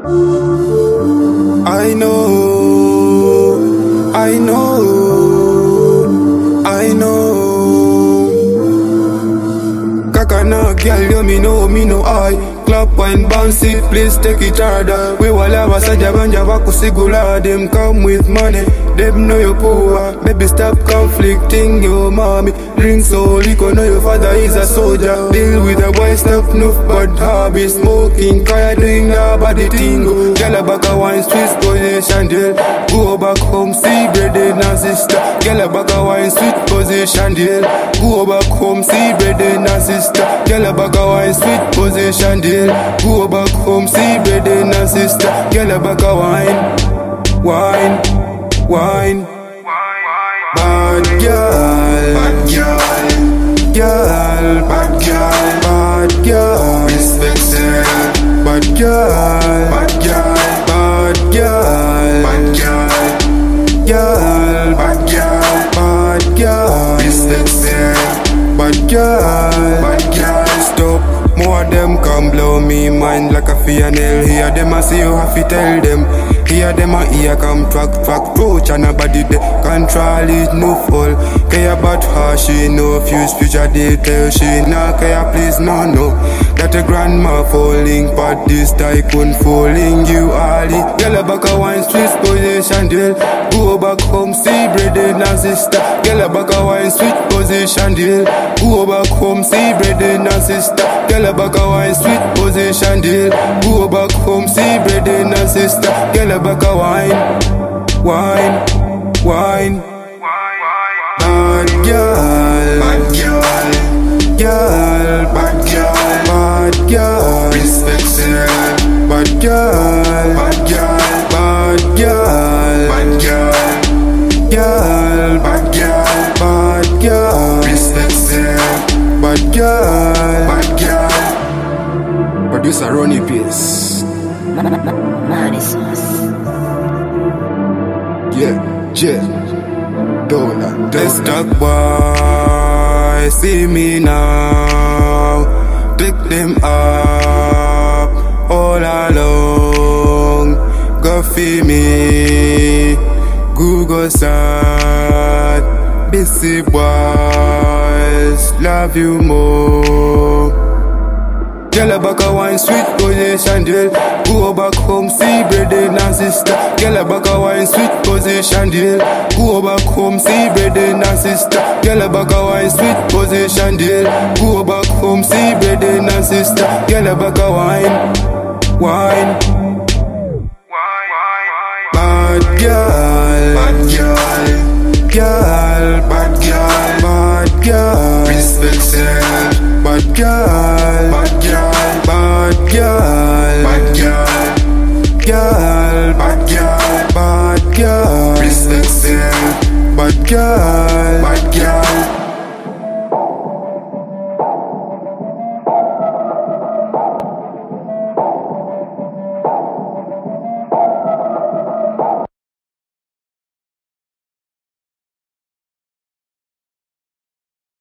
I know, I know, I know. Kakana, girl, you me know I. Clap and bounce it, please take it harder. We will have a sajabanja wakusigula. Them come with money, them know you're poor. Baby, stop conflicting your mommy. Drink so liquor, know your father is a soldier. Deal with a boy, stop no bad hobby. Smoking, kaya doing a body tingo. Girl, back a wine, sweet position deal. Go back home, see bread and sister. Girl, back a wine, sweet position deal. Go back home, see bread and sister. Girl, back a wine, sweet position deal. Go back home, see bread and sister. Girl, back a wine, wine, wine. Bad girl, bad girl, girl, bad girl, bad girl. Respect her. Bad girl, bad girl, bad girl, bad girl, girl, bad girl, bad girl. Respect her. Bad girl, bad girl. Stop. More of them come blow me mind like a nail. Hear them I see you have to tell them. Hear them I hear come track roach and nobody they control it no fall. Care about her, she no fuse future detail. She nah care please no. That a grandma falling but this tycoon falling you all it. Girl back a wine sweet position deal. Go back home see bread and sister. Girl back a wine sweet position deal. Go back home see bread and sister. Girl back a wine sweet position deal. Go back home see bread and sister. Girl back a wine, wine, wine. Bad girl, bad girl, girl, bad girl, bad girl. Respect her. Bad girl, bad girl, bad girl, bad girl, girl, bad girl, bad girl. Respect her. Bad girl, bad girl. Producer Ronnie Pierce. Yeah, Dollar. Let's talk boy, see me now. Pick them up all along. Go feel me, Google search. Busy boys, love you more. Girl back a wine sweet position deal. Go back home see bread and sister. Girl back a wine sweet position deal. Go back home see bread and sister. Girl back a wine sweet position deal. Go back home see bread and sister. Girl back a wine, wine. Bad girl, bad girl, girl, bad girl, bad girl. Respect her. Bad girl, bad girl, bad girl.